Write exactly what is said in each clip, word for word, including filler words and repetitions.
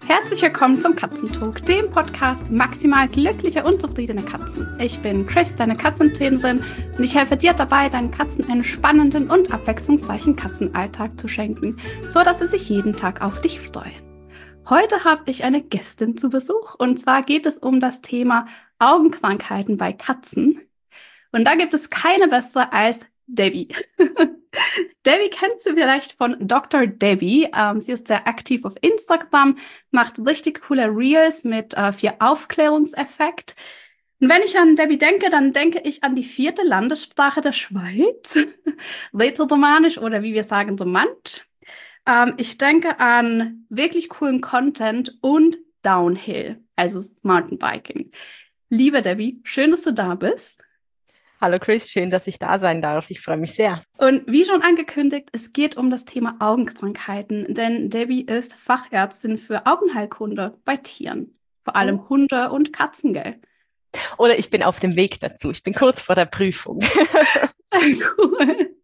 Herzlich willkommen zum Katzentalk, dem Podcast für maximal glückliche und zufriedene Katzen. Ich bin Chris, deine Katzentrainerin, und ich helfe dir dabei, deinen Katzen einen spannenden und abwechslungsreichen Katzenalltag zu schenken, so dass sie sich jeden Tag auf dich freuen. Heute habe ich eine Gästin zu Besuch, und zwar geht es um das Thema Augenkrankheiten bei Katzen. Und da gibt es keine bessere als Debbie. Debbie kennst du vielleicht von Doktor Debbie. Ähm, sie ist sehr aktiv auf Instagram, macht richtig coole Reels mit äh, viel Aufklärungseffekt. Und wenn ich an Debbie denke, dann denke ich an die vierte Landessprache der Schweiz, Rätoromanisch oder wie wir sagen, Romansch. Ähm, ich denke an wirklich coolen Content und Downhill, also Mountainbiking. Liebe Debbie, schön, dass du da bist. Hallo Chris, schön, dass ich da sein darf. Ich freue mich sehr. Und wie schon angekündigt, es geht um das Thema Augenkrankheiten, denn Debbie ist Fachärztin für Augenheilkunde bei Tieren, vor allem Hunde und Katzen, gell? Oder ich bin auf dem Weg dazu. Ich bin kurz vor der Prüfung. Cool.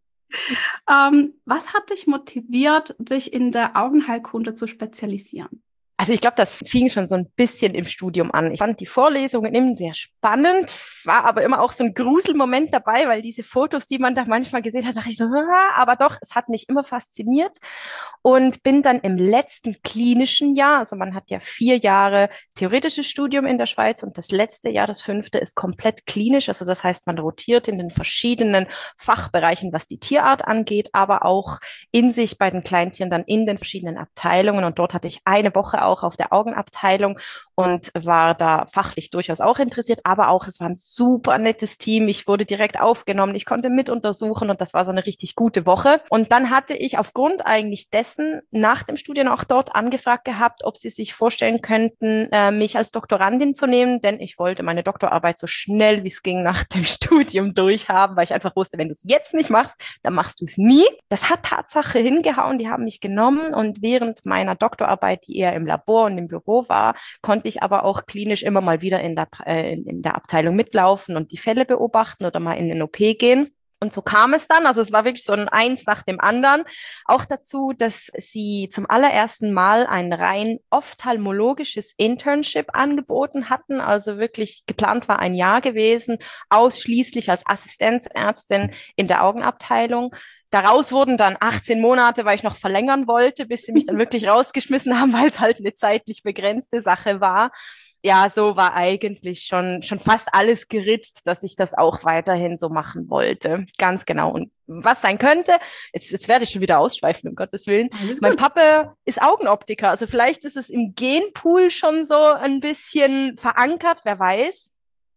Ähm, was hat dich motiviert, dich in der Augenheilkunde zu spezialisieren? Also ich glaube, das fing schon so ein bisschen im Studium an. Ich fand die Vorlesungen immer sehr spannend, war aber immer auch so ein Gruselmoment dabei, weil diese Fotos, die man da manchmal gesehen hat, dachte ich so, ah, aber doch, es hat mich immer fasziniert und bin dann im letzten klinischen Jahr, also man hat ja vier Jahre theoretisches Studium in der Schweiz und das letzte Jahr, das fünfte, ist komplett klinisch. Also das heißt, man rotiert in den verschiedenen Fachbereichen, was die Tierart angeht, aber auch in sich bei den Kleintieren dann in den verschiedenen Abteilungen. Und dort hatte ich eine Woche auch auf der Augenabteilung und war da fachlich durchaus auch interessiert, aber auch es war ein super nettes Team. Ich wurde direkt aufgenommen, ich konnte mit untersuchen und das war so eine richtig gute Woche. Und dann hatte ich aufgrund eigentlich dessen nach dem Studium auch dort angefragt gehabt, ob sie sich vorstellen könnten, äh, mich als Doktorandin zu nehmen, denn ich wollte meine Doktorarbeit so schnell wie es ging nach dem Studium durchhaben, weil ich einfach wusste, wenn du es jetzt nicht machst, dann machst du es nie. Das hat Tatsache hingehauen, die haben mich genommen und während meiner Doktorarbeit, die eher im Labor und im Büro war, konnte ich aber auch klinisch immer mal wieder in der, äh, in, in der Abteilung mitlaufen und die Fälle beobachten oder mal in den O P gehen. Und so kam es dann, also es war wirklich so ein Eins nach dem anderen, auch dazu, dass sie zum allerersten Mal ein rein ophthalmologisches Internship angeboten hatten, also wirklich geplant war ein Jahr gewesen, ausschließlich als Assistenzärztin in der Augenabteilung. Daraus wurden dann achtzehn Monate, weil ich noch verlängern wollte, bis sie mich dann wirklich rausgeschmissen haben, weil es halt eine zeitlich begrenzte Sache war. Ja, so war eigentlich schon, schon fast alles geritzt, dass ich das auch weiterhin so machen wollte. Ganz genau. Und was sein könnte, jetzt, jetzt werde ich schon wieder ausschweifen, um Gottes Willen. Mein Papa ist Augenoptiker, also vielleicht ist es im Genpool schon so ein bisschen verankert, wer weiß.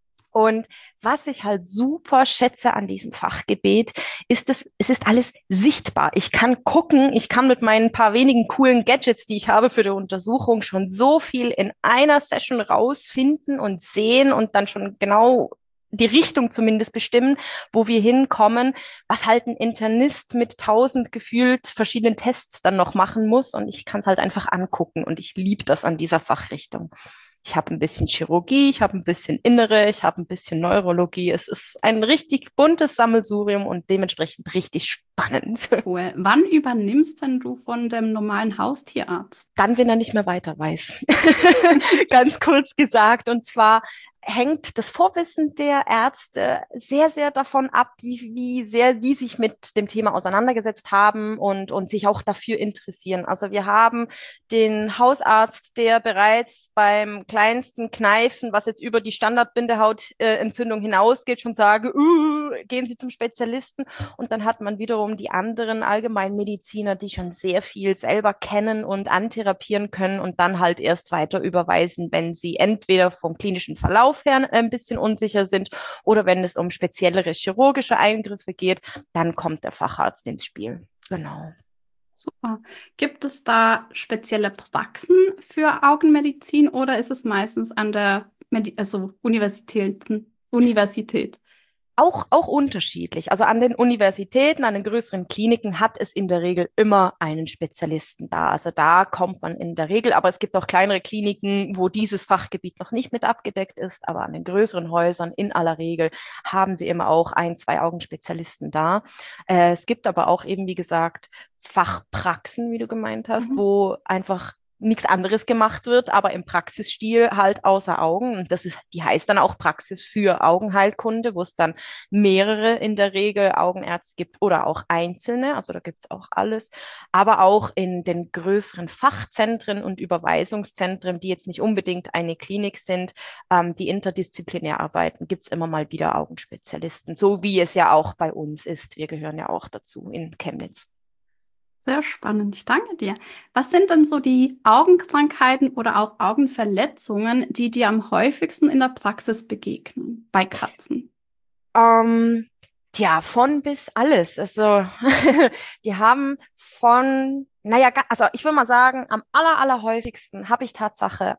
Und was ich halt super schätze an diesem Fachgebiet, ist es, es ist alles sichtbar. Ich kann gucken, ich kann mit meinen paar wenigen coolen Gadgets, die ich habe für die Untersuchung, schon so viel in einer Session rausfinden und sehen und dann schon genau die Richtung zumindest bestimmen, wo wir hinkommen, was halt ein Internist mit tausend gefühlt verschiedenen Tests dann noch machen muss. Und ich kann es halt einfach angucken und ich liebe das an dieser Fachrichtung. Ich habe ein bisschen Chirurgie, ich habe ein bisschen Innere, ich habe ein bisschen Neurologie. Es ist ein richtig buntes Sammelsurium und dementsprechend richtig spannend. Cool. Wann übernimmst denn du von dem normalen Haustierarzt? Dann, wenn er nicht mehr weiter weiß. Ganz kurz gesagt. Und zwar hängt das Vorwissen der Ärzte sehr, sehr davon ab, wie, wie sehr die sich mit dem Thema auseinandergesetzt haben und, und sich auch dafür interessieren. Also wir haben den Hausarzt, der bereits beim kleinsten Kneifen, was jetzt über die Standardbindehautentzündung äh, hinausgeht, schon sage, uh, gehen Sie zum Spezialisten. Und dann hat man wiederum die anderen Allgemeinmediziner, die schon sehr viel selber kennen und antherapieren können und dann halt erst weiter überweisen, wenn sie entweder vom klinischen Verlauf her ein bisschen unsicher sind oder wenn es um speziellere chirurgische Eingriffe geht, dann kommt der Facharzt ins Spiel. Genau. Super. Gibt es da spezielle Praxen für Augenmedizin oder ist es meistens an der Medi also Universität, Universität? Auch, auch unterschiedlich. Also an den Universitäten, an den größeren Kliniken hat es in der Regel immer einen Spezialisten da. Also da kommt man in der Regel, aber es gibt auch kleinere Kliniken, wo dieses Fachgebiet noch nicht mit abgedeckt ist. Aber an den größeren Häusern in aller Regel haben sie immer auch ein, zwei Augenspezialisten da. Äh, es gibt aber auch eben, wie gesagt, Fachpraxen, wie du gemeint hast, Mhm. wo einfach nichts anderes gemacht wird, aber im Praxisstil halt außer Augen. Und das ist, die heißt dann auch Praxis für Augenheilkunde, wo es dann mehrere in der Regel Augenärzte gibt oder auch einzelne. Also da gibt es auch alles. Aber auch in den größeren Fachzentren und Überweisungszentren, die jetzt nicht unbedingt eine Klinik sind, ähm, die interdisziplinär arbeiten, gibt es immer mal wieder Augenspezialisten. So wie es ja auch bei uns ist. Wir gehören ja auch dazu in Chemnitz. Sehr spannend, ich danke dir. Was sind denn so die Augenkrankheiten oder auch Augenverletzungen, die dir am häufigsten in der Praxis begegnen bei Katzen? Ähm, tja, von bis alles. Also wir haben von, naja, ga- also ich würde mal sagen, am aller, aller häufigsten habe ich Tatsache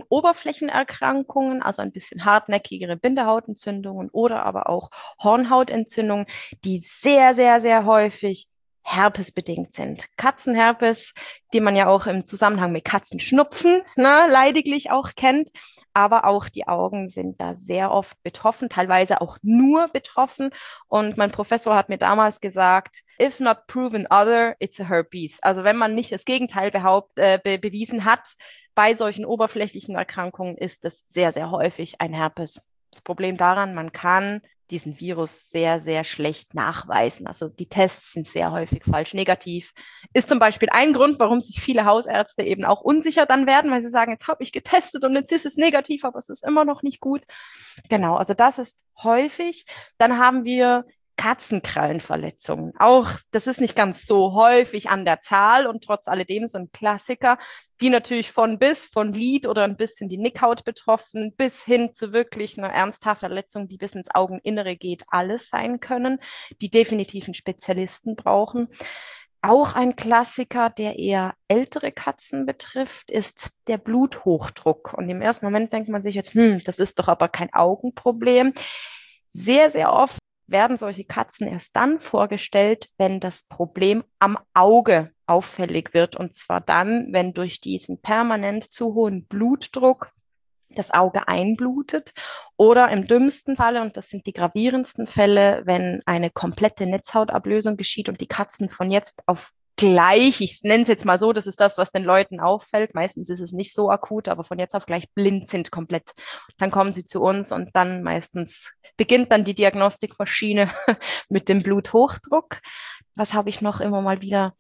Augenoberflächenerkrankungen, also ein bisschen hartnäckigere Bindehautentzündungen oder aber auch Hornhautentzündungen, die sehr, sehr, sehr häufig herpesbedingt sind. Katzenherpes, die man ja auch im Zusammenhang mit Katzenschnupfen, ne, leidiglich auch kennt. Aber auch die Augen sind da sehr oft betroffen, teilweise auch nur betroffen. Und mein Professor hat mir damals gesagt, if not proven other, it's a herpes. Also wenn man nicht das Gegenteil behaupt, äh, be bewiesen hat, bei solchen oberflächlichen Erkrankungen ist es sehr, sehr häufig ein Herpes. Das Problem daran, man kann diesen Virus sehr, sehr schlecht nachweisen. Also die Tests sind sehr häufig falsch negativ. Ist zum Beispiel ein Grund, warum sich viele Hausärzte eben auch unsicher dann werden, weil sie sagen, jetzt habe ich getestet und jetzt ist es negativ, aber es ist immer noch nicht gut. Genau, also das ist häufig. Dann haben wir Katzenkrallenverletzungen. Auch das ist nicht ganz so häufig an der Zahl und trotz alledem so ein Klassiker, die natürlich von bis, von Lid oder ein bisschen die Nickhaut betroffen, bis hin zu wirklich einer ernsthaften Verletzung, die bis ins Augeninnere geht, alles sein können, die definitiv einen Spezialisten brauchen. Auch ein Klassiker, der eher ältere Katzen betrifft, ist der Bluthochdruck. Und im ersten Moment denkt man sich jetzt, hm, das ist doch aber kein Augenproblem. Sehr, sehr oft werden solche Katzen erst dann vorgestellt, wenn das Problem am Auge auffällig wird. Und zwar dann, wenn durch diesen permanent zu hohen Blutdruck das Auge einblutet oder im dümmsten Falle, und das sind die gravierendsten Fälle, wenn eine komplette Netzhautablösung geschieht und die Katzen von jetzt auf gleich, ich nenne es jetzt mal so, das ist das, was den Leuten auffällt. Meistens ist es nicht so akut, aber von jetzt auf gleich blind sind komplett. Dann kommen sie zu uns und dann meistens beginnt dann die Diagnostikmaschine mit dem Bluthochdruck. Was habe ich noch immer mal wieder?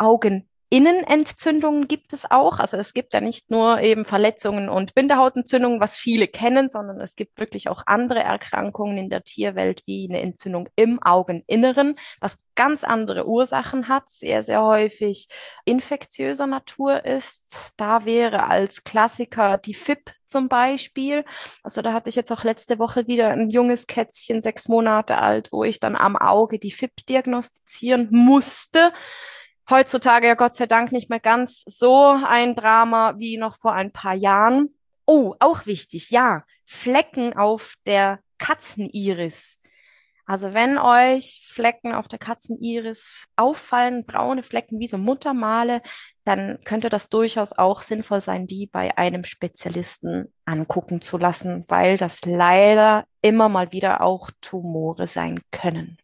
Augeninnenentzündungen gibt es auch. Also es gibt ja nicht nur eben Verletzungen und Bindehautentzündungen, was viele kennen, sondern es gibt wirklich auch andere Erkrankungen in der Tierwelt, wie eine Entzündung im Augeninneren, was ganz andere Ursachen hat, sehr, sehr häufig infektiöser Natur ist. Da wäre als Klassiker die F I P zum Beispiel. Also da hatte ich jetzt auch letzte Woche wieder ein junges Kätzchen, sechs Monate alt, wo ich dann am Auge die F I P diagnostizieren musste. Heutzutage ja Gott sei Dank nicht mehr ganz so ein Drama wie noch vor ein paar Jahren. Oh, auch wichtig, ja, Flecken auf der Katzeniris. Also wenn euch Flecken auf der Katzeniris auffallen, braune Flecken wie so Muttermale, dann könnte das durchaus auch sinnvoll sein, die bei einem Spezialisten angucken zu lassen, weil das leider immer mal wieder auch Tumore sein können.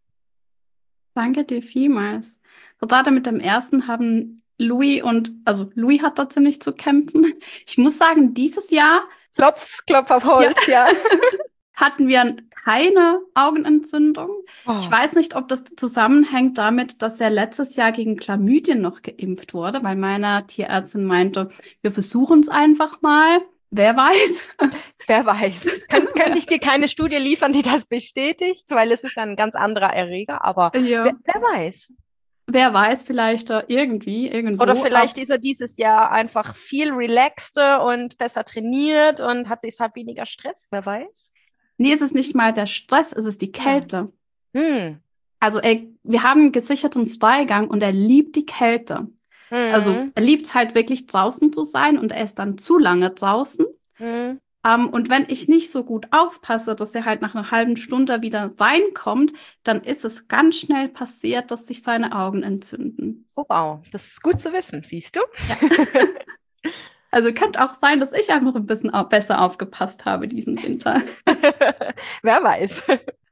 Danke dir vielmals. Gerade mit dem ersten haben Louis und, also Louis hat da ziemlich zu kämpfen. Ich muss sagen, dieses Jahr Klopf, Klopf auf Holz, ja. ja. hatten wir keine Augenentzündung. Oh. Ich weiß nicht, ob das zusammenhängt damit, dass er letztes Jahr gegen Chlamydien noch geimpft wurde, weil meine Tierärztin meinte, wir versuchen es einfach mal. Wer weiß? Wer weiß. Kön könnte ich dir keine Studie liefern, die das bestätigt, weil es ist ein ganz anderer Erreger, aber Ja. wer, wer weiß. Wer weiß, vielleicht äh, irgendwie, irgendwo. Oder vielleicht ist er dieses Jahr einfach viel relaxter und besser trainiert und hat deshalb weniger Stress, wer weiß. Nee, es ist nicht mal der Stress, es ist die Kälte. Hm. Also er, wir haben einen gesicherten Freigang und er liebt die Kälte. Hm. Also er liebt es halt wirklich draußen zu sein und er ist dann zu lange draußen. Hm. Um, und wenn ich nicht so gut aufpasse, dass er halt nach einer halben Stunde wieder reinkommt, dann ist es ganz schnell passiert, dass sich seine Augen entzünden. Oh wow, das ist gut zu wissen, siehst du? Ja. Also könnte auch sein, dass ich einfach ein bisschen au- besser aufgepasst habe diesen Winter. Wer weiß.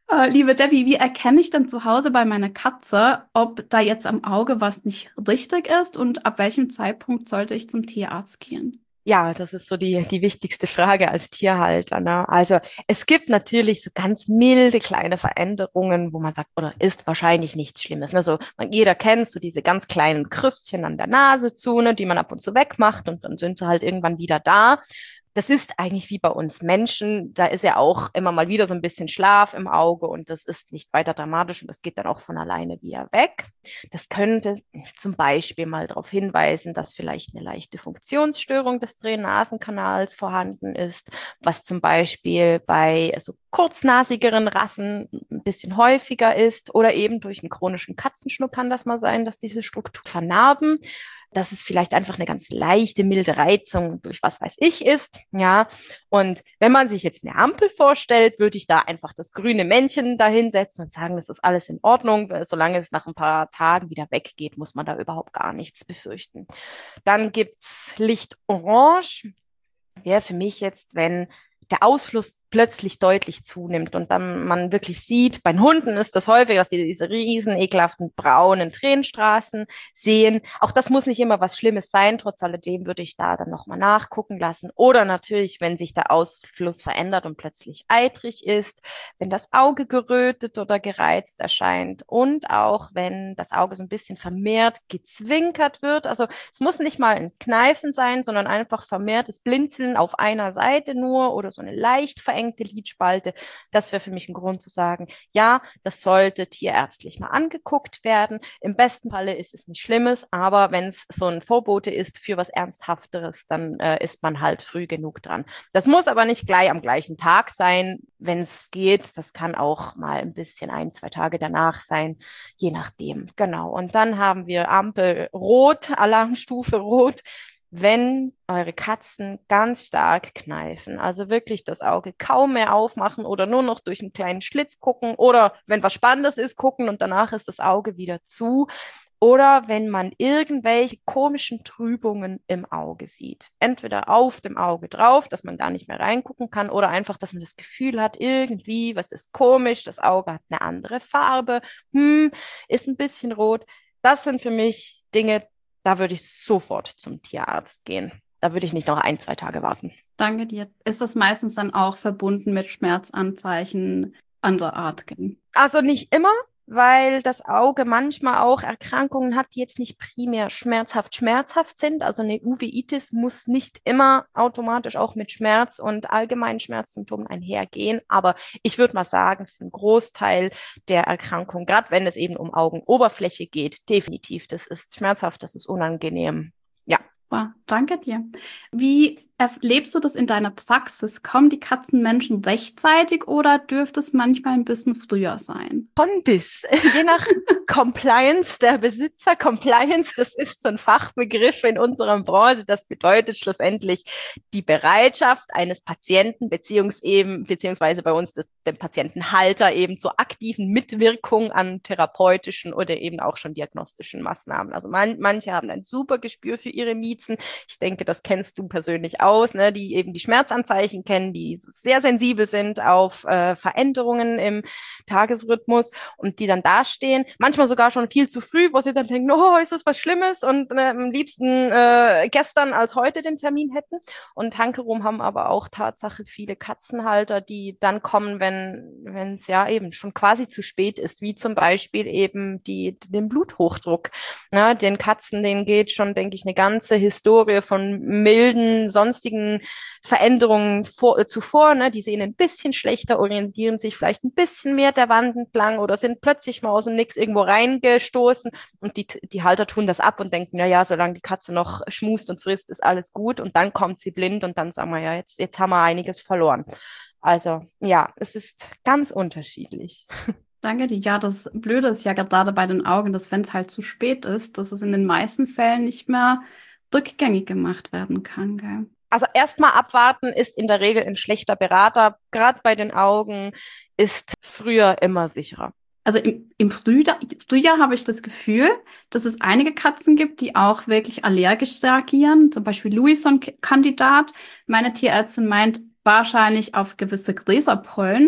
Äh, liebe Debbie, wie erkenne ich denn zu Hause bei meiner Katze, ob da jetzt am Auge was nicht richtig ist und ab welchem Zeitpunkt sollte ich zum Tierarzt gehen? Ja, das ist so die, die wichtigste Frage als Tierhalter, ne? Also es gibt natürlich so ganz milde kleine Veränderungen, wo man sagt, oder ist wahrscheinlich nichts Schlimmes. Ne? So, man, jeder kennt so diese ganz kleinen Krüstchen an der Nase zu, ne, die man ab und zu wegmacht und dann sind sie halt irgendwann wieder da. Das ist eigentlich wie bei uns Menschen. Da ist ja auch immer mal wieder so ein bisschen Schlaf im Auge und das ist nicht weiter dramatisch und das geht dann auch von alleine wieder weg. Das könnte zum Beispiel mal darauf hinweisen, dass vielleicht eine leichte Funktionsstörung des Dreh-Nasen-Kanals vorhanden ist, was zum Beispiel bei so kurznasigeren Rassen ein bisschen häufiger ist oder eben durch einen chronischen Katzenschnupper kann das mal sein, dass diese Struktur vernarben. Dass es vielleicht einfach eine ganz leichte, milde Reizung durch was weiß ich ist, ja. Und wenn man sich jetzt eine Ampel vorstellt, würde ich da einfach das grüne Männchen dahinsetzen und sagen, das ist alles in Ordnung. Solange es nach ein paar Tagen wieder weggeht, muss man da überhaupt gar nichts befürchten. Dann gibt's Lichtorange. Wäre für mich jetzt, wenn der Ausfluss plötzlich deutlich zunimmt und dann man wirklich sieht, bei Hunden ist das häufig, dass sie diese riesen, ekelhaften, braunen Tränenstraßen sehen. Auch das muss nicht immer was Schlimmes sein. Trotz alledem würde ich da dann nochmal nachgucken lassen. Oder natürlich, wenn sich der Ausfluss verändert und plötzlich eitrig ist, wenn das Auge gerötet oder gereizt erscheint und auch, wenn das Auge so ein bisschen vermehrt gezwinkert wird. Also es muss nicht mal ein Kneifen sein, sondern einfach vermehrtes Blinzeln auf einer Seite nur oder so eine leicht verengte Lidspalte. Das wäre für mich ein Grund zu sagen, ja, das sollte tierärztlich mal angeguckt werden. Im besten Falle ist es nichts Schlimmes, aber wenn es so ein Vorbote ist für was Ernsthafteres, dann äh, ist man halt früh genug dran. Das muss aber nicht gleich am gleichen Tag sein, wenn es geht. Das kann auch mal ein bisschen ein, zwei Tage danach sein, je nachdem. Genau. Und dann haben wir Ampel rot, Alarmstufe rot. Wenn eure Katzen ganz stark kneifen, also wirklich das Auge kaum mehr aufmachen oder nur noch durch einen kleinen Schlitz gucken oder wenn was Spannendes ist, gucken und danach ist das Auge wieder zu oder wenn man irgendwelche komischen Trübungen im Auge sieht. Entweder auf dem Auge drauf, dass man gar nicht mehr reingucken kann oder einfach, dass man das Gefühl hat, irgendwie, was ist komisch, das Auge hat eine andere Farbe, hm, ist ein bisschen rot. Das sind für mich Dinge, da würde ich sofort zum Tierarzt gehen. Da würde ich nicht noch ein, zwei Tage warten. Danke dir. Ist das meistens dann auch verbunden mit Schmerzanzeichen anderer Art? Also nicht immer, weil das Auge manchmal auch Erkrankungen hat, die jetzt nicht primär schmerzhaft schmerzhaft sind. Also eine Uveitis muss nicht immer automatisch auch mit Schmerz und allgemeinen Schmerzsymptomen einhergehen. Aber ich würde mal sagen, für einen Großteil der Erkrankung, gerade wenn es eben um Augenoberfläche geht, definitiv, das ist schmerzhaft, das ist unangenehm. Ja. Wow, danke dir. Wie erlebst du das in deiner Praxis? Kommen die Katzenmenschen rechtzeitig oder dürfte es manchmal ein bisschen früher sein? Von bis, je nach Compliance der Besitzer. Compliance, das ist so ein Fachbegriff in unserer Branche. Das bedeutet schlussendlich die Bereitschaft eines Patienten beziehungs eben, beziehungsweise bei uns dem Patientenhalter eben zur aktiven Mitwirkung an therapeutischen oder eben auch schon diagnostischen Maßnahmen. Also man, manche haben ein super Gespür für ihre Miezen. Ich denke, das kennst du persönlich aus, ne? Die eben die Schmerzanzeichen kennen, die sehr sensibel sind auf äh, Veränderungen im Tagesrhythmus und die dann dastehen, manchmal sogar schon viel zu früh, wo sie dann denken, oh, ist das was Schlimmes und äh, am liebsten äh, gestern als heute den Termin hätten. Und hankerum haben aber auch Tatsache viele Katzenhalter, die dann kommen, wenn wenn es ja eben schon quasi zu spät ist, wie zum Beispiel eben die den Bluthochdruck. Na, den Katzen, denen geht schon, denke ich, eine ganze Historie von milden, sonstigen Veränderungen vor, äh, zuvor. Ne? Die sehen ein bisschen schlechter, orientieren sich vielleicht ein bisschen mehr der Wand entlang oder sind plötzlich mal aus dem Nix irgendwo reingestoßen und die, die Halter tun das ab und denken, ja, ja, solange die Katze noch schmust und frisst, ist alles gut und dann kommt sie blind und dann sagen wir, ja, jetzt, jetzt haben wir einiges verloren. Also ja, es ist ganz unterschiedlich. Danke dir. Ja, das Blöde ist ja gerade bei den Augen, dass wenn es halt zu spät ist, dass es in den meisten Fällen nicht mehr rückgängig gemacht werden kann. Gell? Also erstmal abwarten ist in der Regel ein schlechter Berater. Gerade bei den Augen ist früher immer sicherer. Also im, im Frühjahr, Frühjahr habe ich das Gefühl, dass es einige Katzen gibt, die auch wirklich allergisch reagieren. Zum Beispiel Louis, so ein Kandidat. Meine Tierärztin meint wahrscheinlich auf gewisse Gräserpollen.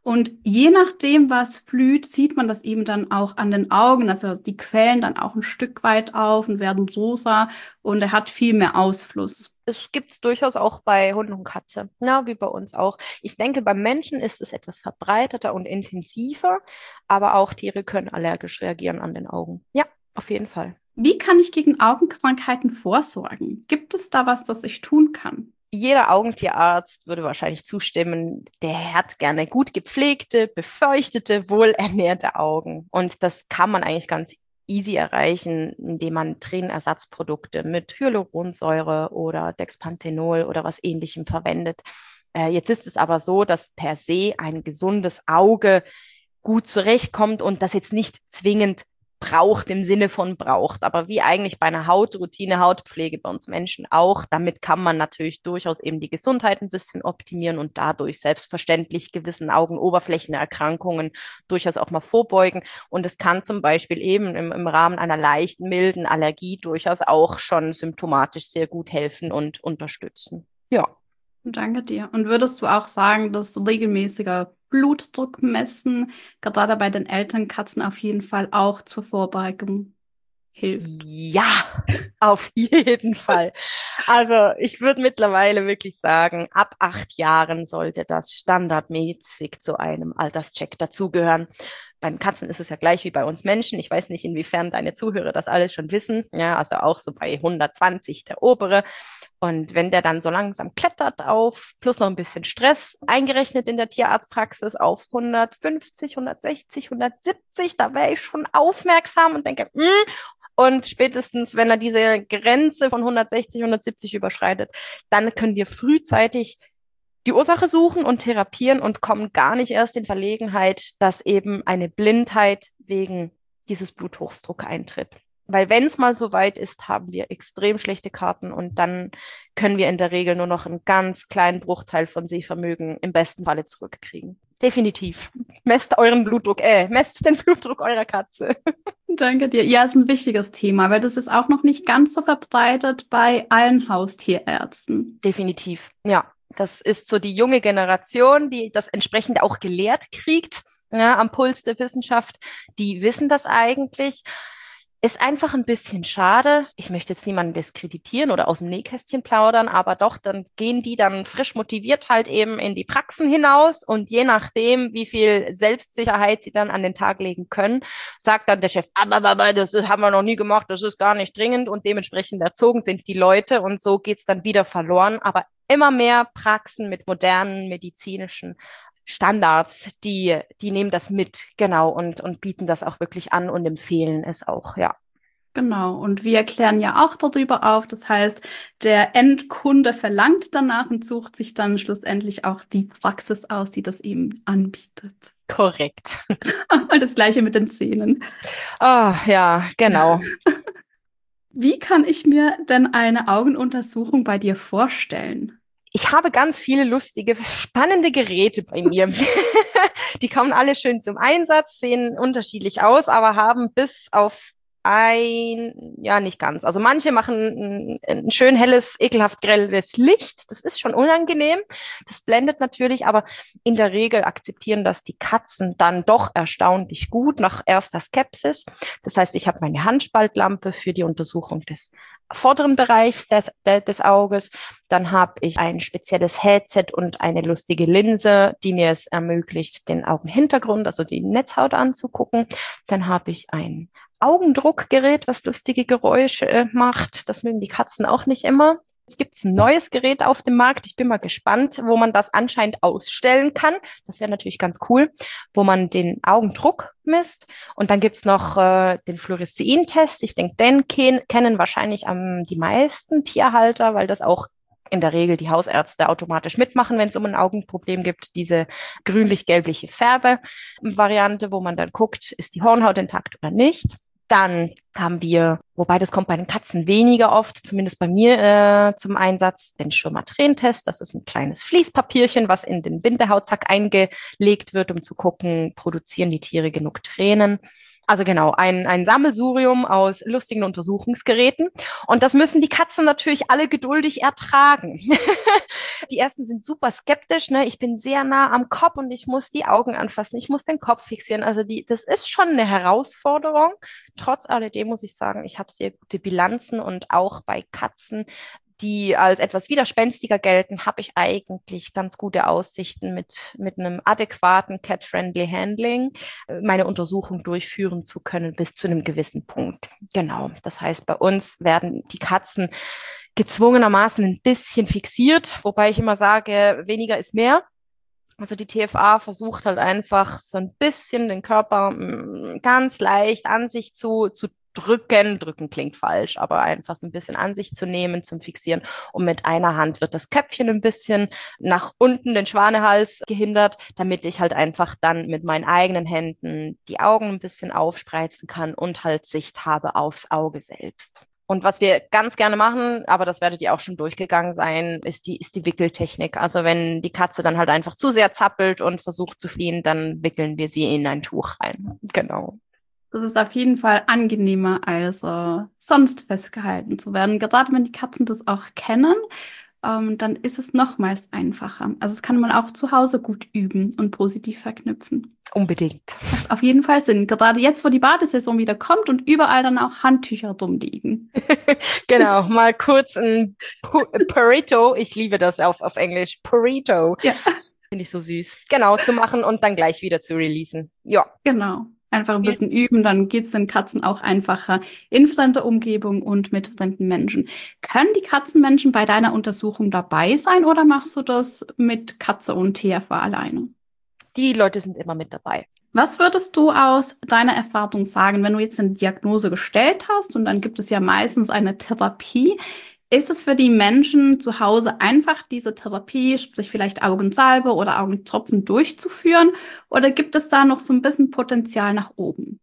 Und je nachdem, was blüht, sieht man das eben dann auch an den Augen. Also die quellen dann auch ein Stück weit auf und werden rosa und er hat viel mehr Ausfluss. Das gibt es durchaus auch bei Hund und Katze, ja, wie bei uns auch. Ich denke, beim Menschen ist es etwas verbreiteter und intensiver, aber auch Tiere können allergisch reagieren an den Augen. Ja, auf jeden Fall. Wie kann ich gegen Augenkrankheiten vorsorgen? Gibt es da was, das ich tun kann? Jeder Augentierarzt würde wahrscheinlich zustimmen, der hat gerne gut gepflegte, befeuchtete, wohlernährte Augen. Und das kann man eigentlich ganz easy erreichen, indem man Tränenersatzprodukte mit Hyaluronsäure oder Dexpanthenol oder was Ähnlichem verwendet. Äh, jetzt ist es aber so, dass per se ein gesundes Auge gut zurechtkommt und das jetzt nicht zwingend braucht im Sinne von braucht, aber wie eigentlich bei einer Hautroutine, Hautpflege bei uns Menschen auch, damit kann man natürlich durchaus eben die Gesundheit ein bisschen optimieren und dadurch selbstverständlich gewissen Augenoberflächenerkrankungen durchaus auch mal vorbeugen. Und es kann zum Beispiel eben im, im Rahmen einer leichten, milden Allergie durchaus auch schon symptomatisch sehr gut helfen und unterstützen. Ja. Danke dir. Und würdest du auch sagen, dass regelmäßiger Blutdruck messen, gerade bei den Elternkatzen auf jeden Fall auch zur Vorbeugung hilft? Ja, auf jeden Fall. Also ich würde mittlerweile wirklich sagen, ab acht Jahren sollte das standardmäßig zu einem Alterscheck dazugehören. Bei den Katzen ist es ja gleich wie bei uns Menschen. Ich weiß nicht, inwiefern deine Zuhörer das alles schon wissen. Ja, also auch so bei hundertzwanzig der obere. Und wenn der dann so langsam klettert auf, plus noch ein bisschen Stress eingerechnet in der Tierarztpraxis auf hundertfünfzig, hundertsechzig, hundertsiebzig, da wäre ich schon aufmerksam und denke, mh. Und spätestens, wenn er diese Grenze von hundertsechzig, hundertsiebzig überschreitet, dann können wir frühzeitig die Ursache suchen und therapieren und kommen gar nicht erst in Verlegenheit, dass eben eine Blindheit wegen dieses Bluthochdruck eintritt. Weil wenn es mal so weit ist, haben wir extrem schlechte Karten und dann können wir in der Regel nur noch einen ganz kleinen Bruchteil von Sehvermögen im besten Falle zurückkriegen. Definitiv. Messt euren Blutdruck, äh, messt den Blutdruck eurer Katze. Danke dir. Ja, ist ein wichtiges Thema, weil das ist auch noch nicht ganz so verbreitet bei allen Haustierärzten. Definitiv, ja. Das ist so die junge Generation, die das entsprechend auch gelehrt kriegt, ja, am Puls der Wissenschaft. Die wissen das eigentlich. Ist einfach ein bisschen schade. Ich möchte jetzt niemanden diskreditieren oder aus dem Nähkästchen plaudern, aber doch, dann gehen die dann frisch motiviert halt eben in die Praxen hinaus und je nachdem, wie viel Selbstsicherheit sie dann an den Tag legen können, sagt dann der Chef, aber, aber das haben wir noch nie gemacht, das ist gar nicht dringend und dementsprechend erzogen sind die Leute und so geht's dann wieder verloren. Aber immer mehr Praxen mit modernen medizinischen Standards, die, die nehmen das mit, genau, und, und bieten das auch wirklich an und empfehlen es auch, ja. Genau, und wir klären ja auch darüber auf. Das heißt, der Endkunde verlangt danach und sucht sich dann schlussendlich auch die Praxis aus, die das eben anbietet. Korrekt. Und das Gleiche mit den Zähnen. Ah, ja, genau. Wie kann ich mir denn eine Augenuntersuchung bei dir vorstellen? Ich habe ganz viele lustige, spannende Geräte bei mir. Die kommen alle schön zum Einsatz, sehen unterschiedlich aus, aber haben bis auf ein, ja, nicht ganz. Also manche machen ein, ein schön helles, ekelhaft grelles Licht. Das ist schon unangenehm. Das blendet natürlich, aber in der Regel akzeptieren das die Katzen dann doch erstaunlich gut nach erster Skepsis. Das heißt, ich habe meine Handspaltlampe für die Untersuchung des vorderen Bereichs des, des Auges. Dann habe ich ein spezielles Headset und eine lustige Linse, die mir es ermöglicht, den Augenhintergrund, also die Netzhaut anzugucken. Dann habe ich ein Augendruckgerät, was lustige Geräusche äh, macht. Das mögen die Katzen auch nicht immer. Jetzt gibt es ein neues Gerät auf dem Markt. Ich bin mal gespannt, wo man das anscheinend ausstellen kann. Das wäre natürlich ganz cool, wo man den Augendruck misst. Und dann gibt es noch äh, den Fluoreszein-Test. Ich denke, den ken kennen wahrscheinlich am die meisten Tierhalter, weil das auch in der Regel die Hausärzte automatisch mitmachen, wenn es um ein Augenproblem gibt. Diese grünlich-gelbliche Färbe-Variante, wo man dann guckt, ist die Hornhaut intakt oder nicht. Dann haben wir, wobei das kommt bei den Katzen weniger oft, zumindest bei mir äh, zum Einsatz, den Schirma-Tränentest. Das ist ein kleines Fließpapierchen, was in den Bindehautsack eingelegt wird, um zu gucken, produzieren die Tiere genug Tränen. Also genau, ein, ein Sammelsurium aus lustigen Untersuchungsgeräten. Und das müssen die Katzen natürlich alle geduldig ertragen. Die ersten sind super skeptisch, ne? Ich bin sehr nah am Kopf und ich muss die Augen anfassen, ich muss den Kopf fixieren. Also die, das ist schon eine Herausforderung. Trotz alledem muss ich sagen, ich habe sehr gute Bilanzen und auch bei Katzen, die als etwas widerspenstiger gelten, habe ich eigentlich ganz gute Aussichten mit, mit einem adäquaten Cat-Friendly Handling äh, meine Untersuchung durchführen zu können bis zu einem gewissen Punkt. Genau. Das heißt, bei uns werden die Katzen gezwungenermaßen ein bisschen fixiert, wobei ich immer sage, weniger ist mehr. Also die T F A versucht halt einfach so ein bisschen den Körper mh, ganz leicht an sich zu, zu drücken. Drücken klingt falsch, aber einfach so ein bisschen an sich zu nehmen, zum Fixieren. Und mit einer Hand wird das Köpfchen ein bisschen nach unten, den Schwanehals gehindert, damit ich halt einfach dann mit meinen eigenen Händen die Augen ein bisschen aufspreizen kann und halt Sicht habe aufs Auge selbst. Und was wir ganz gerne machen, aber das werdet ihr auch schon durchgegangen sein, ist die, ist die Wickeltechnik. Also wenn die Katze dann halt einfach zu sehr zappelt und versucht zu fliehen, dann wickeln wir sie in ein Tuch rein. Genau. Das ist auf jeden Fall angenehmer, als äh, sonst festgehalten zu werden. Gerade wenn die Katzen das auch kennen, ähm, dann ist es nochmals einfacher. Also das kann man auch zu Hause gut üben und positiv verknüpfen. Unbedingt. Macht auf jeden Fall Sinn. Gerade jetzt, wo die Badesaison wieder kommt und überall dann auch Handtücher rumliegen. Genau, mal kurz ein Burrito, ich liebe das auf, auf Englisch, Burrito. Ja. Finde ich so süß. Genau, zu machen und dann gleich wieder zu releasen. Ja. Genau. Einfach ein bisschen üben, dann geht es den Katzen auch einfacher in fremder Umgebung und mit fremden Menschen. Können die Katzenmenschen bei deiner Untersuchung dabei sein oder machst du das mit Katze und T F A alleine? Die Leute sind immer mit dabei. Was würdest du aus deiner Erfahrung sagen, wenn du jetzt eine Diagnose gestellt hast und dann gibt es ja meistens eine Therapie? Ist es für die Menschen zu Hause einfach, diese Therapie, sprich vielleicht Augensalbe oder Augentropfen durchzuführen? Oder gibt es da noch so ein bisschen Potenzial nach oben?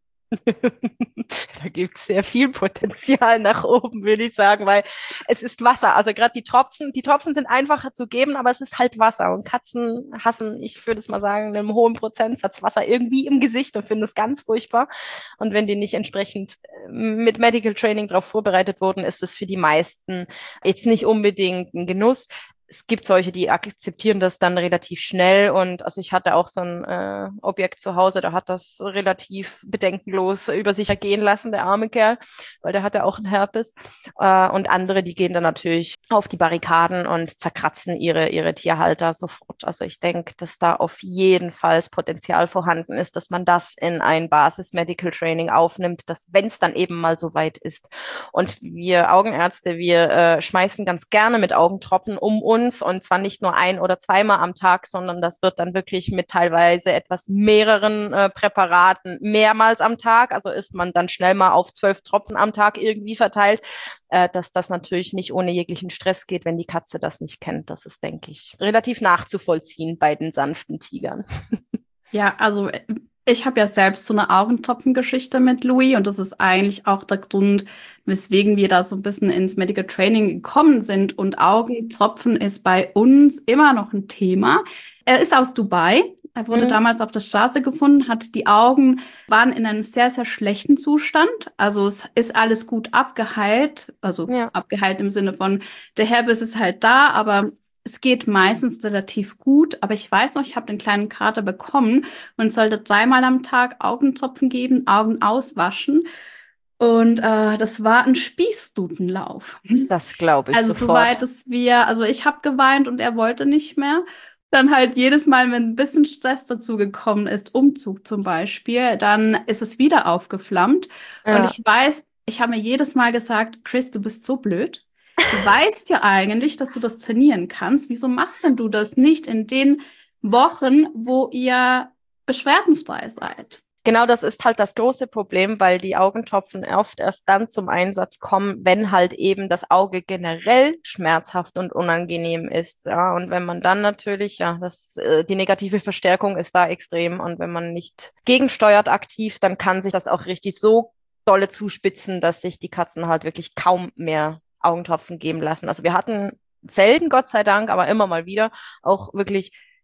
Da gibt es sehr viel Potenzial nach oben, würde ich sagen, weil es ist Wasser. Also gerade die Tropfen, die Tropfen sind einfacher zu geben, aber es ist halt Wasser. Und Katzen hassen, ich würde es mal sagen, in einem hohen Prozentsatz Wasser irgendwie im Gesicht und finden es ganz furchtbar. Und wenn die nicht entsprechend mit Medical Training darauf vorbereitet wurden, ist es für die meisten jetzt nicht unbedingt ein Genuss. Es gibt solche, die akzeptieren das dann relativ schnell und also ich hatte auch so ein äh, Objekt zu Hause, der hat das relativ bedenkenlos über sich ergehen lassen, der arme Kerl, weil der hatte auch einen Herpes. Äh, und andere, die gehen dann natürlich auf die Barrikaden und zerkratzen ihre, ihre Tierhalter sofort. Also ich denke, dass da auf jeden Fall das Potenzial vorhanden ist, dass man das in ein Basis-Medical Training aufnimmt, dass wenn es dann eben mal so weit ist. Und wir Augenärzte, wir äh, schmeißen ganz gerne mit Augentropfen um uns und zwar nicht nur ein- oder zweimal am Tag, sondern das wird dann wirklich mit teilweise etwas mehreren äh, Präparaten mehrmals am Tag, also ist man dann schnell mal auf zwölf Tropfen am Tag irgendwie verteilt, äh, dass das natürlich nicht ohne jeglichen Stress geht, wenn die Katze das nicht kennt. Das ist, denke ich, relativ nachzuvollziehen bei den sanften Tigern. Ja, also ich habe ja selbst so eine Augentropfengeschichte mit Louis und das ist eigentlich auch der Grund, weswegen wir da so ein bisschen ins Medical Training gekommen sind. Und Augentropfen ist bei uns immer noch ein Thema. Er ist aus Dubai. Er wurde mhm. damals auf der Straße gefunden, hat die Augen, waren in einem sehr, sehr schlechten Zustand. Also es ist alles gut abgeheilt. Also ja. abgeheilt im Sinne von, der Herpes ist halt da, aber es geht meistens relativ gut, aber ich weiß noch, ich habe den kleinen Kater bekommen und sollte dreimal am Tag Augentropfen geben, Augen auswaschen. Und äh, das war ein Spießrutenlauf. Das glaube ich also sofort. soweit, dass wir, also ich habe geweint und er wollte nicht mehr. Dann halt jedes Mal, wenn ein bisschen Stress dazu gekommen ist, Umzug zum Beispiel, dann ist es wieder aufgeflammt. Ja. Und ich weiß, ich habe mir jedes Mal gesagt, Chris, du bist so blöd. Du weißt ja eigentlich, dass du das trainieren kannst. Wieso machst denn du das nicht in den Wochen, wo ihr beschwerdenfrei seid? Genau, das ist halt das große Problem, weil die Augentropfen oft erst dann zum Einsatz kommen, wenn halt eben das Auge generell schmerzhaft und unangenehm ist. Ja, und wenn man dann natürlich, ja, das, äh, die negative Verstärkung ist da extrem. Und wenn man nicht gegensteuert aktiv, dann kann sich das auch richtig so dolle zuspitzen, dass sich die Katzen halt wirklich kaum mehr Augentropfen geben lassen. Also wir hatten selten, Gott sei Dank, aber immer mal wieder auch wirklich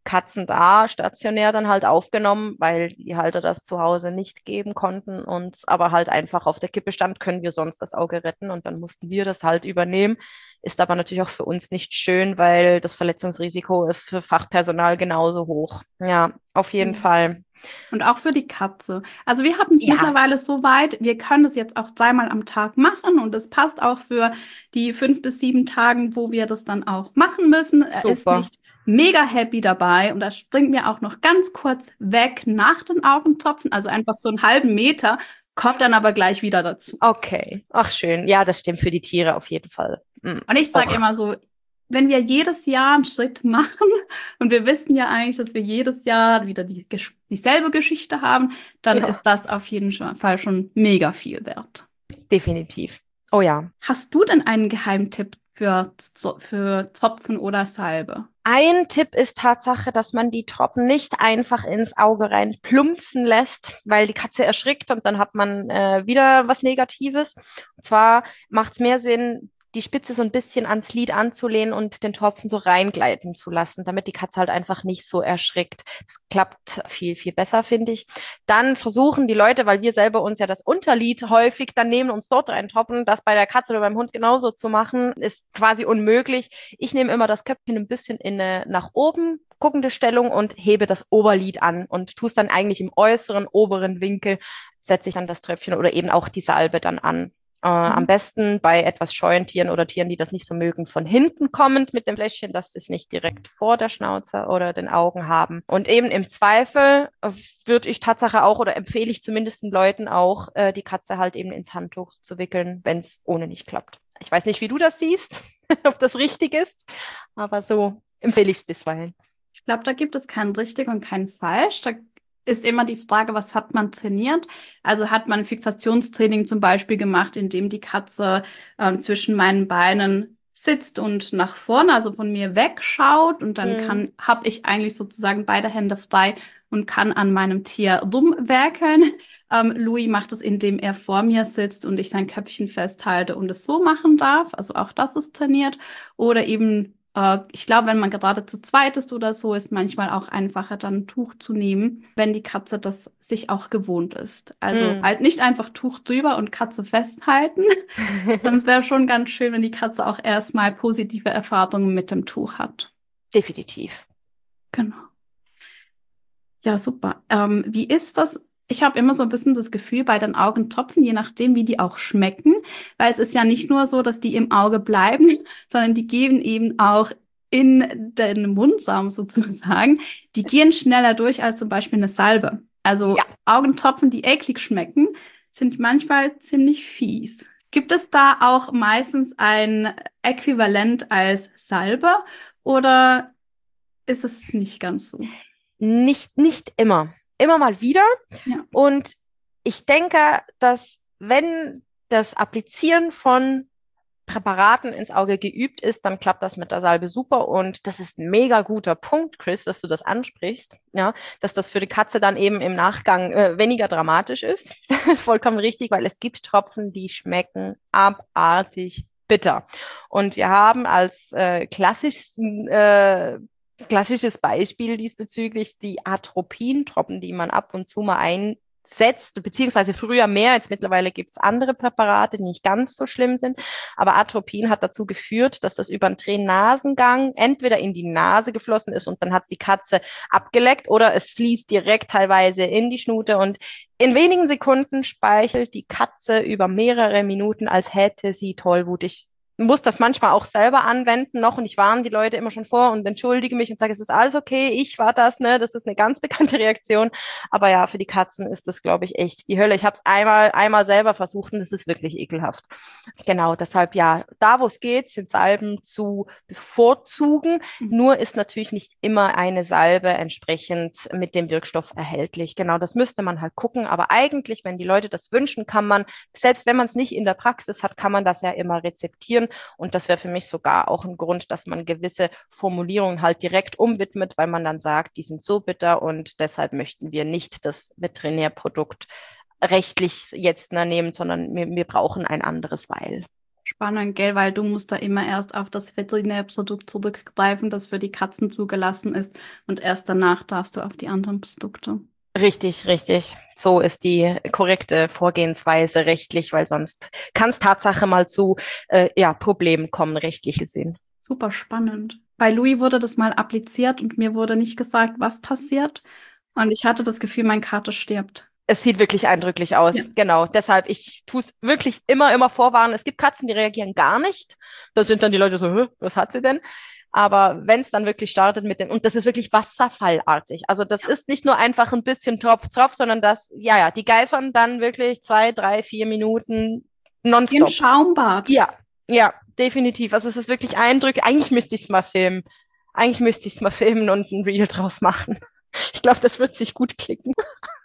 Katzen da stationär dann halt aufgenommen, weil die Halter das zu Hause nicht geben konnten und aber halt einfach auf der Kippe stand, können wir sonst das Auge retten und dann mussten wir das halt übernehmen. Ist aber natürlich auch für uns nicht schön, weil das Verletzungsrisiko ist für Fachpersonal genauso hoch. Ja, auf jeden Mhm. Fall. Und auch für die Katze. Also wir haben es Ja, mittlerweile so weit, wir können es jetzt auch dreimal am Tag machen und es passt auch für die fünf bis sieben Tagen, wo wir das dann auch machen müssen. Er ist super. nicht mega happy dabei und er springt mir auch noch ganz kurz weg nach den Augentropfen, also einfach so einen halben Meter, kommt dann aber gleich wieder dazu. Okay. Ach, schön. Ja, das stimmt für die Tiere auf jeden Fall. Mm, Und ich sage auch. immer so, wenn wir jedes Jahr einen Schritt machen und wir wissen ja eigentlich, dass wir jedes Jahr wieder die, Gesch- dieselbe Geschichte haben, dann Ja, ist das auf jeden Fall schon mega viel wert. definitiv. Oh ja. Hast du denn einen Geheimtipp für, Z- für Tropfen oder Salbe? Ein Tipp ist Tatsache, dass man die Tropfen nicht einfach ins Auge rein plumpsen lässt, weil die Katze erschrickt und dann hat man äh, wieder was Negatives. Und zwar macht es mehr Sinn, die Spitze so ein bisschen ans Lid anzulehnen und den Tropfen so reingleiten zu lassen, damit die Katze halt einfach nicht so erschrickt. Es klappt viel, viel besser, finde ich. Dann versuchen die Leute, weil wir selber uns ja das Unterlid häufig dann nehmen, uns dort reintropfen, das bei der Katze oder beim Hund genauso zu machen, ist quasi unmöglich. Ich nehme immer das Köpfchen ein bisschen in eine nach oben guckende Stellung und hebe das Oberlid an und tue es dann eigentlich im äußeren oberen Winkel, setze ich dann das Tröpfchen oder eben auch die Salbe dann an. Äh, am Mhm. besten bei etwas scheuen Tieren oder Tieren, die das nicht so mögen, von hinten kommend mit dem Fläschchen, dass sie es nicht direkt vor der Schnauze oder den Augen haben. Und eben im Zweifel äh, würde ich Tatsache auch oder empfehle ich zumindest den Leuten auch, äh, die Katze halt eben ins Handtuch zu wickeln, wenn es ohne nicht klappt. Ich weiß nicht, wie du das siehst, ob das richtig ist, aber so empfehle ich es bisweilen. Ich glaube, da gibt es kein richtig und kein falsch. Da ist immer die Frage, was hat man trainiert? Also hat man Fixationstraining zum Beispiel gemacht, indem die Katze ähm, zwischen meinen Beinen sitzt und nach vorne, also von mir wegschaut und dann Mhm. kann, habe ich eigentlich sozusagen beide Hände frei und kann an meinem Tier rumwerkeln. Ähm, Louis macht es, indem er vor mir sitzt und ich sein Köpfchen festhalte und es so machen darf. Also auch das ist trainiert. Oder eben äh, ich glaube, wenn man gerade zu zweit ist oder so, ist manchmal auch einfacher, dann ein Tuch zu nehmen, wenn die Katze das sich auch gewohnt ist. Also Mhm. halt nicht einfach Tuch drüber und Katze festhalten, sondern es wäre schon ganz schön, wenn die Katze auch erstmal positive Erfahrungen mit dem Tuch hat. Definitiv. Genau. Ja, super. Ähm, wie ist das? Ich habe immer so ein bisschen das Gefühl bei den Augentropfen, je nachdem, wie die auch schmecken, weil es ist ja nicht nur so, dass die im Auge bleiben, sondern die gehen eben auch in den Mundsaum sozusagen. Die gehen schneller durch als zum Beispiel eine Salbe. Ja. Also Augentropfen, die eklig schmecken, sind manchmal ziemlich fies. Gibt es da auch meistens ein Äquivalent als Salbe oder ist es nicht ganz so? Nicht, nicht immer. Immer mal wieder. Ja. Und ich denke, dass wenn das Applizieren von Präparaten ins Auge geübt ist, dann klappt das mit der Salbe super. Und das ist ein mega guter Punkt, Chris, dass du das ansprichst, ja, dass das für die Katze dann eben im Nachgang äh, weniger dramatisch ist. Vollkommen richtig, weil es gibt Tropfen, die schmecken abartig bitter. Und wir haben als äh, klassischsten äh, klassisches Beispiel diesbezüglich die Atropintropfen, die man ab und zu mal einsetzt, beziehungsweise früher mehr. Jetzt mittlerweile gibt es andere Präparate, die nicht ganz so schlimm sind. Aber Atropin hat dazu geführt, dass das über einen Tränennasengang entweder in die Nase geflossen ist und dann hat es die Katze abgeleckt oder es fließt direkt teilweise in die Schnute und in wenigen Sekunden speichelt die Katze über mehrere Minuten, als hätte sie tollwutig muss das manchmal auch selber anwenden noch und ich warne die Leute immer schon vor und entschuldige mich und sage, es ist alles okay, ich war das, ne, das ist eine ganz bekannte Reaktion, aber ja, für die Katzen ist das, glaube ich, echt die Hölle. Ich habe es einmal, einmal selber versucht und es ist wirklich ekelhaft. Genau, deshalb ja, da wo es geht, sind Salben zu bevorzugen, nur ist natürlich nicht immer eine Salbe entsprechend mit dem Wirkstoff erhältlich. Genau, das müsste man halt gucken, aber eigentlich, wenn die Leute das wünschen, kann man, selbst wenn man es nicht in der Praxis hat, kann man das ja immer rezeptieren. Und das wäre für mich sogar auch ein Grund, dass man gewisse Formulierungen halt direkt umwidmet, weil man dann sagt, die sind so bitter und deshalb möchten wir nicht das Veterinärprodukt rechtlich jetzt ne, nehmen, sondern wir, wir brauchen ein anderes, weil. spannend, gell, weil du musst da immer erst auf das Veterinärprodukt zurückgreifen, das für die Katzen zugelassen ist und erst danach darfst du auf die anderen Produkte. Richtig, richtig. So ist die korrekte Vorgehensweise rechtlich, weil sonst kann es Tatsache mal zu äh, ja, Problemen kommen, rechtlich gesehen. Super spannend. Bei Louis wurde das mal appliziert und mir wurde nicht gesagt, was passiert. Und ich hatte das Gefühl, mein Kater stirbt. Es sieht wirklich eindrücklich aus, ja. Genau. Deshalb, ich tue es wirklich immer, immer vorwarnen. Es gibt Katzen, die reagieren gar nicht. Da sind dann die Leute so, was hat sie denn? Aber wenn es dann wirklich startet mit dem, und das ist wirklich wasserfallartig. Also das ja. ist nicht nur einfach ein bisschen Tropf, Tropf, sondern das, ja, ja, die geifern dann wirklich zwei, drei, vier Minuten nonstop. Wie ein Schaumbad. Ja, ja, definitiv. Also es ist wirklich eindrücklich. Eigentlich müsste ich es mal filmen. Eigentlich müsste ich es mal filmen und ein Reel draus machen. Ich glaube, das wird sich gut klicken.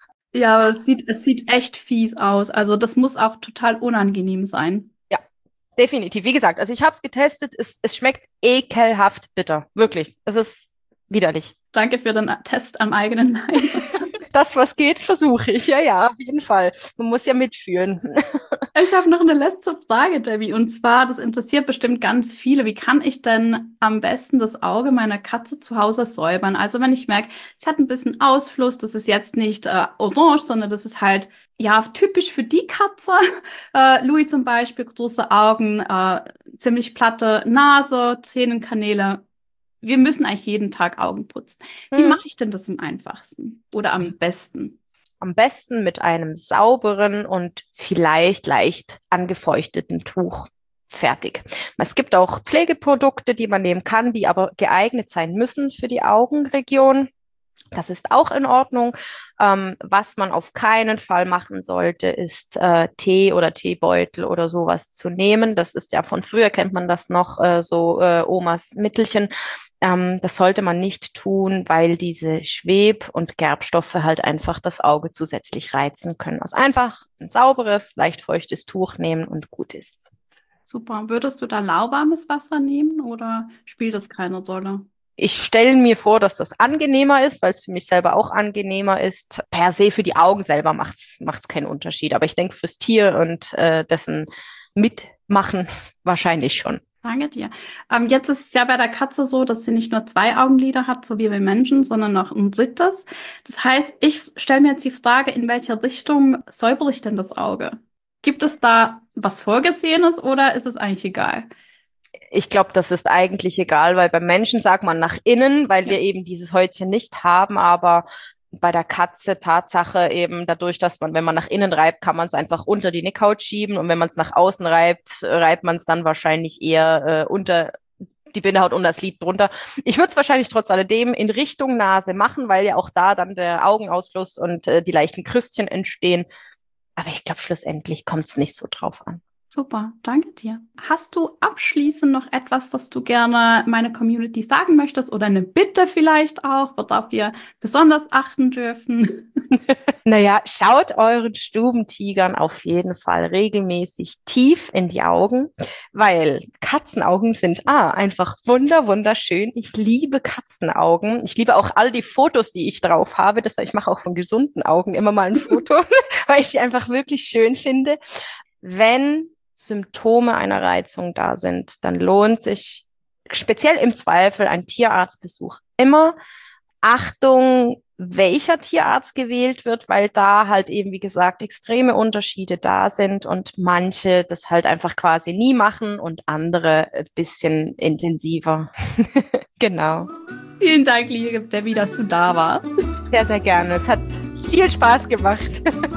Ja, aber es sieht, es sieht echt fies aus. Also das muss auch total unangenehm sein. Ja, definitiv. Wie gesagt, also ich habe es getestet. Es, es schmeckt ekelhaft bitter. Wirklich. Es ist widerlich. Danke für den Test am eigenen Leib. Das, was geht, versuche ich. Ja, ja, auf jeden Fall. Man muss ja mitführen. Ich habe noch eine letzte Frage, Debbie. Und zwar, das interessiert bestimmt ganz viele. Wie kann ich denn am besten das Auge meiner Katze zu Hause säubern? Also wenn ich merke, sie hat ein bisschen Ausfluss, das ist jetzt nicht äh, orange, sondern das ist halt ja typisch für die Katze. Äh, Louis zum Beispiel, große Augen, äh, ziemlich platte Nase, Zähnenkanäle. Wir müssen eigentlich jeden Tag Augen putzen. Wie hm. mache ich denn das am einfachsten oder am besten? Am besten mit einem sauberen und vielleicht leicht angefeuchteten Tuch. Fertig. Es gibt auch Pflegeprodukte, die man nehmen kann, die aber geeignet sein müssen für die Augenregion. Das ist auch in Ordnung. Ähm, was man auf keinen Fall machen sollte, ist äh, Tee oder Teebeutel oder sowas zu nehmen. Das ist ja von früher, kennt man das noch, äh, so äh, Omas Mittelchen. Ähm, das sollte man nicht tun, weil diese Schweb- und Gerbstoffe halt einfach das Auge zusätzlich reizen können. Also einfach ein sauberes, leicht feuchtes Tuch nehmen und gut ist. Super. Würdest du da lauwarmes Wasser nehmen oder spielt das keine Rolle? Ich stelle mir vor, dass das angenehmer ist, weil es für mich selber auch angenehmer ist. Per se für die Augen selber macht es keinen Unterschied. Aber ich denke fürs Tier und äh, dessen Mitmachen wahrscheinlich schon. Danke dir. Ähm, jetzt ist es ja bei der Katze so, dass sie nicht nur zwei Augenlider hat, so wie bei Menschen, sondern noch ein drittes. Das heißt, ich stelle mir jetzt die Frage, in welche Richtung säubere ich denn das Auge? Gibt es da was Vorgesehenes oder ist es eigentlich egal? Ich glaube, das ist eigentlich egal, weil beim Menschen sagt man nach innen, weil ja. wir eben dieses Häutchen nicht haben, aber bei der Katze Tatsache eben dadurch, dass man, wenn man nach innen reibt, kann man es einfach unter die Nickhaut schieben und wenn man es nach außen reibt, reibt man es dann wahrscheinlich eher äh, unter die Bindehaut und das Lid drunter. Ich würde es wahrscheinlich trotz alledem in Richtung Nase machen, weil ja auch da dann der Augenausfluss und äh, die leichten Krüstchen entstehen. Aber ich glaube, schlussendlich kommt es nicht so drauf an. Super, danke dir. Hast du abschließend noch etwas, das du gerne meiner Community sagen möchtest oder eine Bitte vielleicht auch, worauf wir besonders achten dürfen? Naja, schaut euren Stubentigern auf jeden Fall regelmäßig tief in die Augen, weil Katzenaugen sind ah, einfach wunder, wunderschön. Ich liebe Katzenaugen. Ich liebe auch all die Fotos, die ich drauf habe. Deshalb, ich mache auch von gesunden Augen immer mal ein Foto, weil ich die einfach wirklich schön finde. Wenn Symptome einer Reizung da sind, dann lohnt sich speziell im Zweifel ein Tierarztbesuch immer. Achtung, welcher Tierarzt gewählt wird, weil da halt eben, wie gesagt, extreme Unterschiede da sind und manche das halt einfach quasi nie machen und andere ein bisschen intensiver. Genau. Vielen Dank, liebe Debbie, dass du da warst. Sehr, sehr gerne. Es hat viel Spaß gemacht.